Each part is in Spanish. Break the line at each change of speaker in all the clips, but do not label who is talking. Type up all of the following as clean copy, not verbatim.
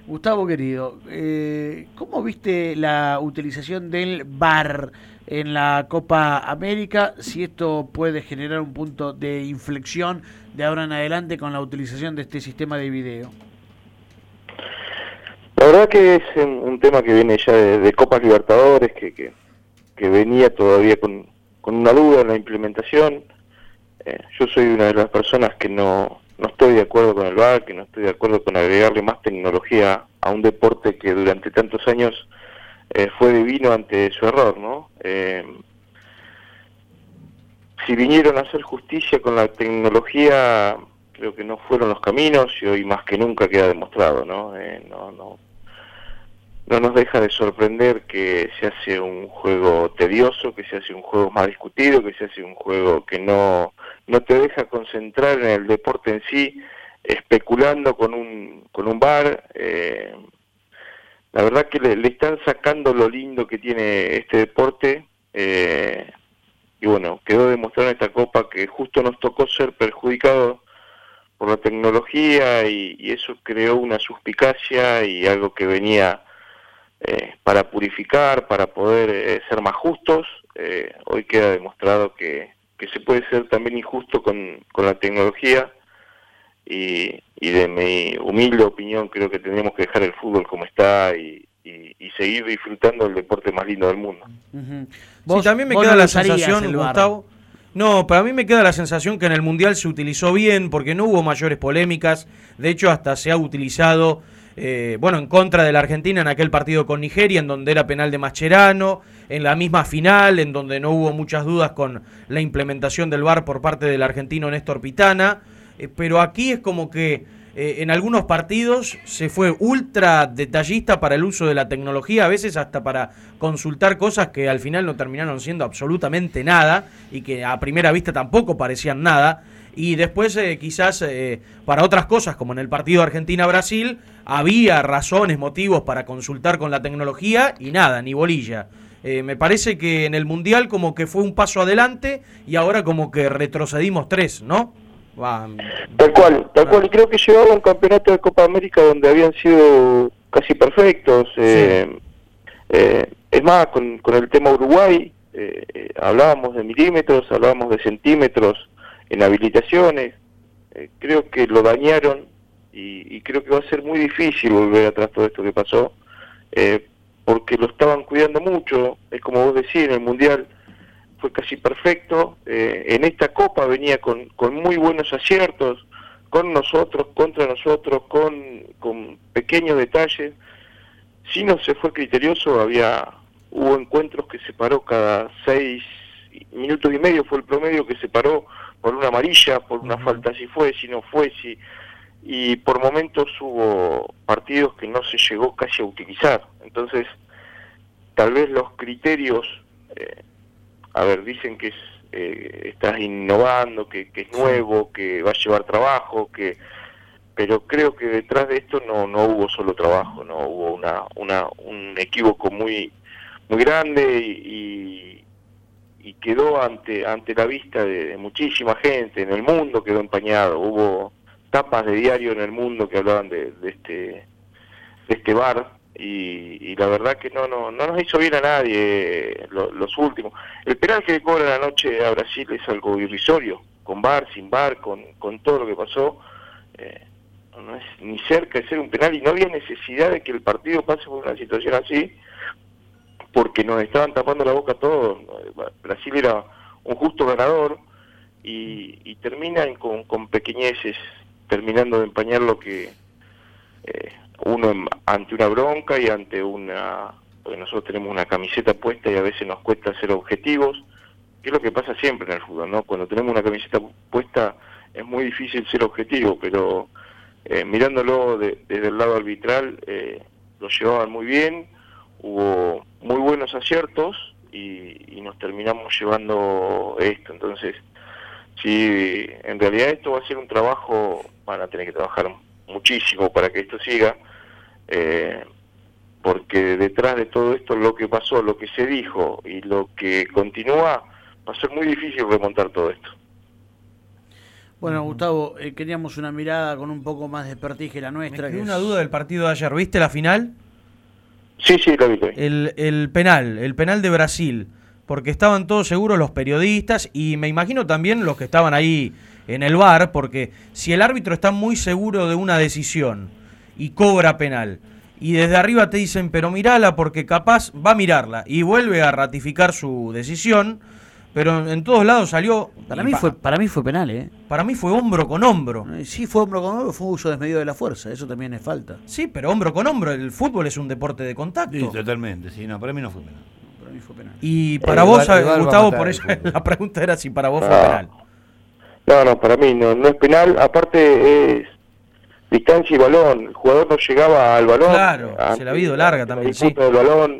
Gustavo querido, ¿cómo viste la utilización del VAR en la Copa América? Si esto puede generar un punto de inflexión de ahora en adelante con la utilización de este sistema de video.
La verdad que es un tema que viene ya de Copas Libertadores, que venía todavía con una duda en la implementación. Yo soy una de las personas que no estoy de acuerdo con el VAR, que no estoy de acuerdo con agregarle más tecnología a un deporte que durante tantos años fue divino ante su error, ¿no? Si vinieron a hacer justicia con la tecnología, creo que no fueron los caminos y hoy más que nunca queda demostrado, ¿no? No nos deja de sorprender que se hace un juego tedioso, que se hace un juego más discutido, que se hace un juego que no te deja concentrar en el deporte en sí, especulando con un VAR. La verdad que le están sacando lo lindo que tiene este deporte, y bueno, quedó demostrado en esta Copa que justo nos tocó ser perjudicados por la tecnología y eso creó una suspicacia y algo que venía para purificar, para poder ser más justos. Hoy queda demostrado que se puede ser también injusto con la tecnología y de mi humilde opinión creo que tendríamos que dejar el fútbol como está y seguir disfrutando del deporte más lindo del mundo.
Uh-huh.
Sí, también me queda la sensación, Gustavo. No, para mí me queda la sensación que en el Mundial se utilizó bien porque no hubo mayores polémicas. De hecho, hasta se ha utilizado en contra de la Argentina en aquel partido con Nigeria, en donde era penal de Mascherano, en la misma final, en donde no hubo muchas dudas con la implementación del VAR por parte del argentino Néstor Pitana, pero aquí es como que en algunos partidos se fue ultra detallista para el uso de la tecnología, a veces hasta para consultar cosas que al final no terminaron siendo absolutamente nada y que a primera vista tampoco parecían nada. Y después quizás para otras cosas, como en el partido Argentina-Brasil, había razones, motivos para consultar con la tecnología y nada, ni bolilla. Me parece que en el Mundial como que fue un paso adelante y ahora como que retrocedimos 3, ¿no?
Tal cual, y creo que llevaba un campeonato de Copa América donde habían sido casi perfectos. Sí. Es más, con el tema Uruguay, hablábamos de milímetros, hablábamos de centímetros en habilitaciones. Creo que lo dañaron y creo que va a ser muy difícil volver atrás todo esto que pasó, porque lo estaban cuidando mucho. Es como vos decís, en el Mundial fue casi perfecto. En esta Copa venía con muy buenos aciertos, con nosotros, contra nosotros, con pequeños detalles. Si no se fue criterioso, hubo encuentros que se paró cada 6 minutos y medio, fue el promedio que se paró por una amarilla, por una falta, si fue, si no fue, y por momentos hubo partidos que no se llegó casi a utilizar. Entonces, tal vez los criterios, dicen que estás innovando, que es nuevo, que va a llevar trabajo, pero creo que detrás de esto no hubo solo trabajo, no hubo un equívoco muy muy grande y quedó ante la vista de muchísima gente en el mundo, quedó empañado. Hubo tapas de diario en el mundo que hablaban de este VAR y la verdad que no nos hizo bien a nadie los últimos. El penal que le cobran anoche a Brasil es algo irrisorio, con VAR, sin VAR, con todo lo que pasó. No es ni cerca de ser un penal y no había necesidad de que el partido pase por una situación así, porque nos estaban tapando la boca a todos. Brasil era un justo ganador y terminan con pequeñeces, terminando de empañar lo que uno ante una bronca y ante porque nosotros tenemos una camiseta puesta y a veces nos cuesta ser objetivos, que es lo que pasa siempre en el fútbol, ¿no? Cuando tenemos una camiseta puesta es muy difícil ser objetivo, pero mirándolo desde el lado arbitral, lo llevaban muy bien, hubo muy buenos aciertos y nos terminamos llevando esto. Entonces, si en realidad esto va a ser un trabajo, van a tener que trabajar muchísimo para que esto siga, porque detrás de todo esto, lo que pasó, lo que se dijo y lo que continúa, va a ser muy difícil remontar todo esto.
Bueno, Gustavo, queríamos una mirada con un poco más de expertise la nuestra.
Me quedó una duda del partido de ayer. ¿Viste la final?
Sí, lo vi.
El penal de Brasil, porque estaban todos seguros los periodistas y me imagino también los que estaban ahí en el VAR, porque si el árbitro está muy seguro de una decisión y cobra penal, y desde arriba te dicen, pero mirala porque capaz va a mirarla, y vuelve a ratificar su decisión, pero en todos lados salió...
Para mí fue penal, ¿eh?
Para mí fue hombro con hombro.
Sí, fue hombro con hombro, fue uso desmedido de la fuerza, eso también es falta.
Sí, pero hombro con hombro, el fútbol es un deporte de contacto.
Sí, totalmente, sí, no, para mí no fue penal.
Para mí fue penal.
Y para vos, Gustavo, por eso la pregunta era si para vos fue penal.
No, para mí no es penal, aparte es distancia y balón, el jugador no llegaba al balón.
Claro, se la ha ido larga también, sí.
Del balón,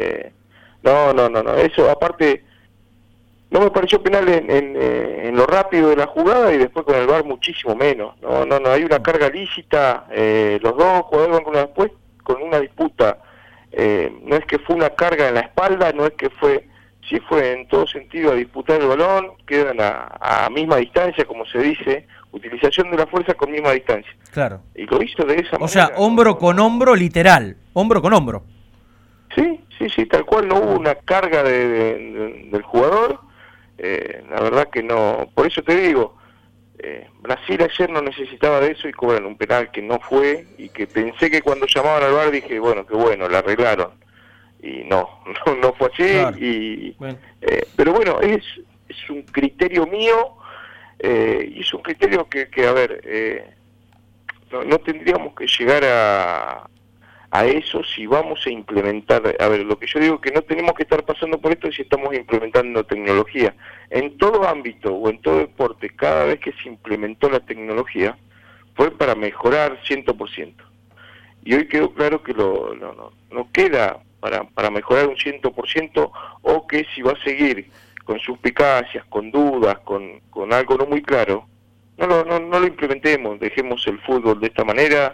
no, eso aparte no me pareció penal en lo rápido de la jugada y después con el VAR muchísimo menos. No, hay una carga lícita, los dos jugadores van con una disputa, no es que fue una carga en la espalda, no es que sí fue en todo sentido a disputar el balón, quedan a misma distancia, como se dice, utilización de la fuerza con misma distancia.
Claro.
Y lo hizo de esa manera.
O sea, hombro con hombro literal, hombro con hombro.
Sí, tal cual, no hubo una carga del jugador, la verdad que no, por eso te digo, Brasil ayer no necesitaba de eso y cobran un penal que no fue, y que pensé que cuando llamaban al VAR dije, bueno, qué bueno, la arreglaron. Y no fue así, claro. Pero bueno, es un criterio mío, y es un criterio que a ver, no tendríamos que llegar a eso si vamos a implementar, a ver, lo que yo digo que no tenemos que estar pasando por esto si estamos implementando tecnología. En todo ámbito o en todo deporte, cada vez que se implementó la tecnología, fue para mejorar 100%. Y hoy quedó claro que no queda para mejorar un 100%, o que si va a seguir con suspicacias, con dudas, con algo no muy claro, no lo implementemos, dejemos el fútbol de esta manera.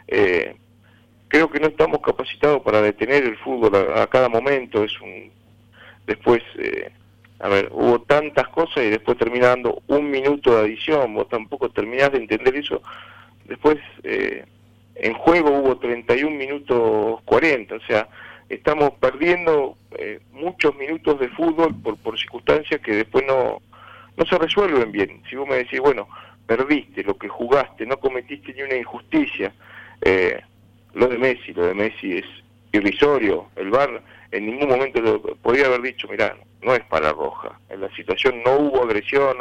Creo que no estamos capacitados para detener el fútbol a cada momento. Después, hubo tantas cosas y después termina dando un minuto de adición, vos tampoco terminás de entender eso. Después, en juego hubo 31 minutos 40, o sea, estamos perdiendo muchos minutos de fútbol por circunstancias que después no se resuelven bien. Si vos me decís, bueno, perdiste lo que jugaste, no cometiste ni una injusticia, lo de Messi es irrisorio. El VAR en ningún momento podría haber dicho, mirá, no es para roja, en la situación no hubo agresión,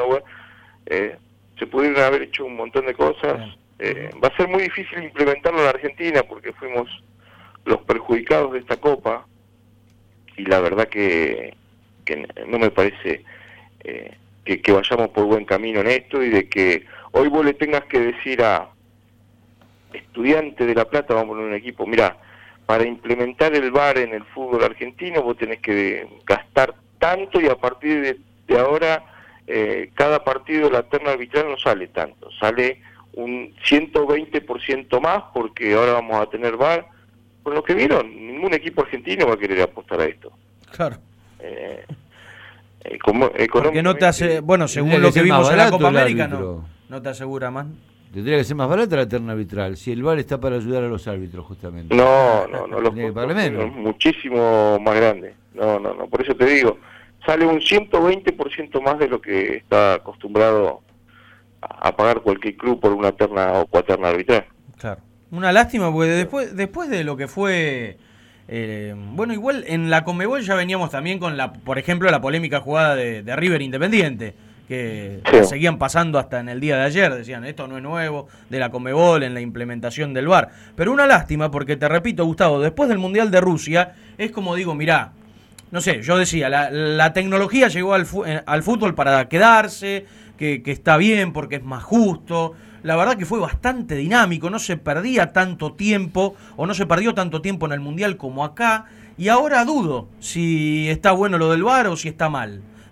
se pudieron haber hecho un montón de cosas. Va a ser muy difícil implementarlo en Argentina porque fuimos los perjudicados de esta Copa, y la verdad que no me parece que vayamos por buen camino en esto, y de que hoy vos le tengas que decir a Estudiante de La Plata, vamos a poner un equipo, mirá, para implementar el VAR en el fútbol argentino vos tenés que gastar tanto, y a partir de ahora cada partido de la terna arbitral no sale tanto, sale un 120% más, porque ahora vamos a tener VAR. Por lo que vieron, ningún equipo argentino va a querer apostar a esto.
Claro.
Porque
no te hace, bueno, según lo que vimos en la Copa América, no te asegura más.
Tendría que ser más barata la terna arbitral, si el VAR está para ayudar a los árbitros, justamente.
No, los costos son muchísimo más grandes. No, por eso te digo, sale un 120% más de lo que está acostumbrado a pagar cualquier club por una terna o cuaterna arbitral.
Claro. Una lástima, porque después de lo que fue... bueno, igual en la Conmebol ya veníamos también con, por ejemplo, la polémica jugada de River Independiente, que seguían pasando hasta en el día de ayer, decían, esto no es nuevo, de la Conmebol en la implementación del VAR. Pero una lástima, porque te repito, Gustavo, después del Mundial de Rusia, es como digo, mirá, no sé, yo decía, la tecnología llegó al fútbol para quedarse, que está bien porque es más justo. La verdad que fue bastante dinámico, no se perdía tanto tiempo, o no se perdió tanto tiempo en el Mundial como acá, y ahora dudo si está bueno lo del VAR o si está mal.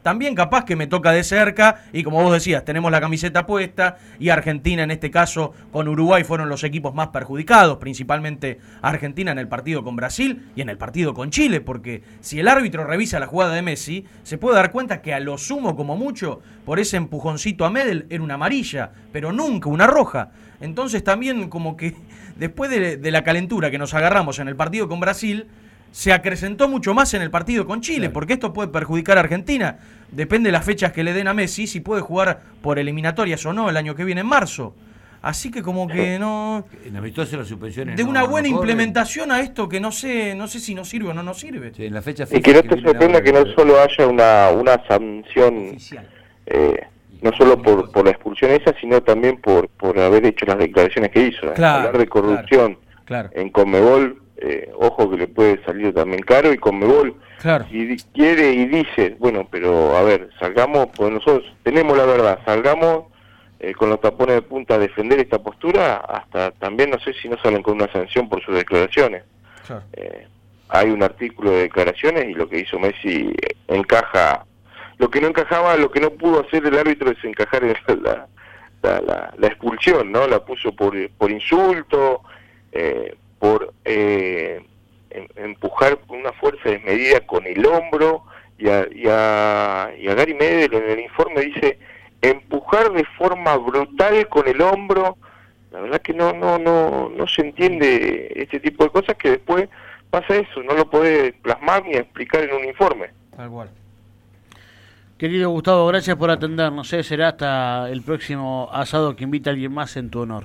también capaz que me toca de cerca, y como vos decías, tenemos la camiseta puesta, y Argentina en este caso con Uruguay fueron los equipos más perjudicados, principalmente Argentina en el partido con Brasil y en el partido con Chile, porque si el árbitro revisa la jugada de Messi, se puede dar cuenta que a lo sumo como mucho, por ese empujoncito a Medel era una amarilla, pero nunca una roja. Entonces también como que después de la calentura que nos agarramos en el partido con Brasil, se acrecentó mucho más en el partido con Chile, claro, porque esto puede perjudicar a Argentina. Depende de las fechas que le den a Messi, si puede jugar por eliminatorias o no el año que viene en marzo. Así que como que no...
En amistoso las suspensiones
de una buena implementación a esto que no sé si nos sirve o no nos sirve.
Sí, en la fecha
y que no te sorprenda que no solo haya una sanción oficial. No solo por la expulsión esa, sino también por haber hecho las declaraciones que hizo.
Claro,
hablar de corrupción
claro.
En Conmebol, ojo que le puede salir también caro, y Conmebol,
claro,
si quiere y dice, bueno, pero a ver, salgamos, pues nosotros tenemos la verdad, salgamos con los tapones de punta a defender esta postura, hasta también no sé si no salen con una sanción por sus declaraciones.
Claro.
Hay un artículo de declaraciones y lo que hizo Messi encaja. Lo que no encajaba, lo que no pudo hacer el árbitro es encajar en la expulsión, ¿no? La puso por insulto, por empujar con una fuerza desmedida con el hombro, y a Gary Medel en el informe dice empujar de forma brutal con el hombro. La verdad que no se entiende este tipo de cosas, que después pasa eso, no lo podés plasmar ni explicar en un informe.
Tal cual.
Querido Gustavo, gracias por atendernos. Será hasta el próximo asado que invita a alguien más en tu honor.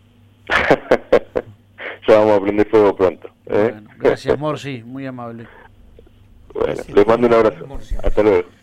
Ya vamos a prender fuego pronto.
Bueno, gracias, Morsi, muy amable.
Bueno, les mando un abrazo. Hasta luego.